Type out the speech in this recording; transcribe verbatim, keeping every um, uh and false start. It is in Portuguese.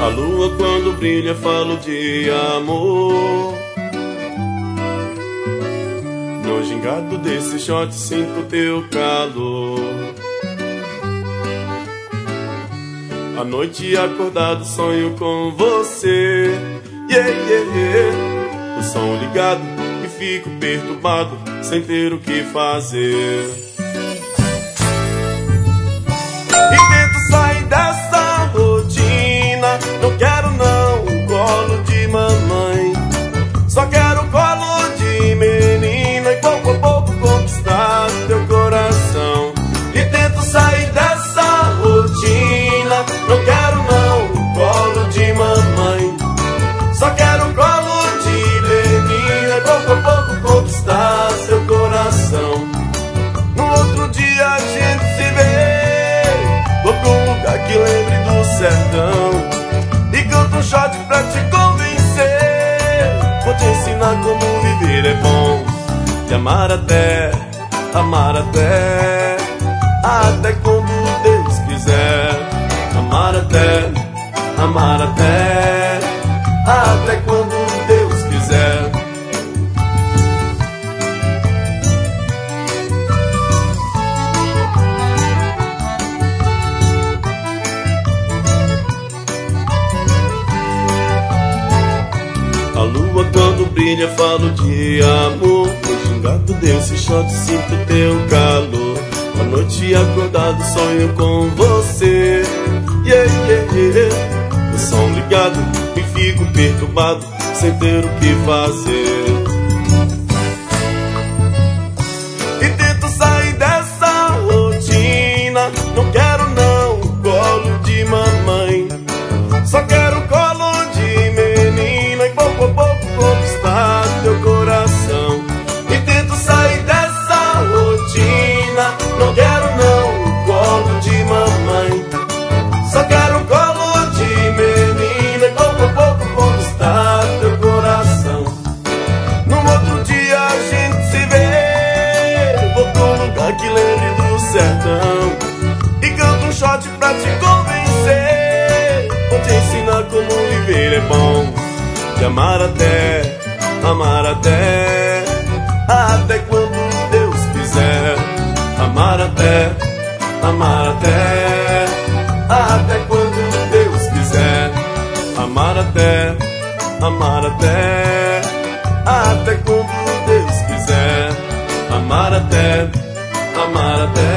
A lua quando brilha falo de amor. No gingado desse shot sinto teu calor. À noite acordado sonho com você. Yeah, yeah, yeah. O som ligado e fico perturbado sem ter o que fazer. E tento sair dessa rotina. Não quero não um colo de mamãe. Só quero colo de menina e pouco a pouco conquistar teu coração. E tento sair dessa rotina. Não quero não um colo de mamãe. Só quero um colo de menina e pouco a pouco conquistar seu coração. No outro dia a gente se vê. Vou pra um lugar que lembre do sertão e canto um shot pra te convencer. Vou te ensinar como viver é bom. E amar até, amar até, até quando Deus quiser. Amar até, amar até, até quando Deus quiser. A lua quando brilha falo de amor. No gingado desse shot sinto teu calor. À noite acordado sonho com você. Yeah, yeah, yeah. O som ligado e fico perturbado sem ter o que fazer. E tento sair dessa rotina. Não quero não um colo de mamãe. Só quero colo de menina e pouco a pouco conquistar teu coração. E tento sair dessa rotina. Não quero não um colo de mamãe. Só quero um colo de menina e pouco a pouco conquistar teu coração. No outro dia a gente se vê. Vou pra um lugar que lembre do sertão e canto um shot pra te convencer. Vou te ensinar como viver é bom. De amar até, amar até, até quando Deus quiser. Amar até, amar até, até quando Deus quiser. Amar até, amar até, até quando Deus quiser. Amar até, amar até,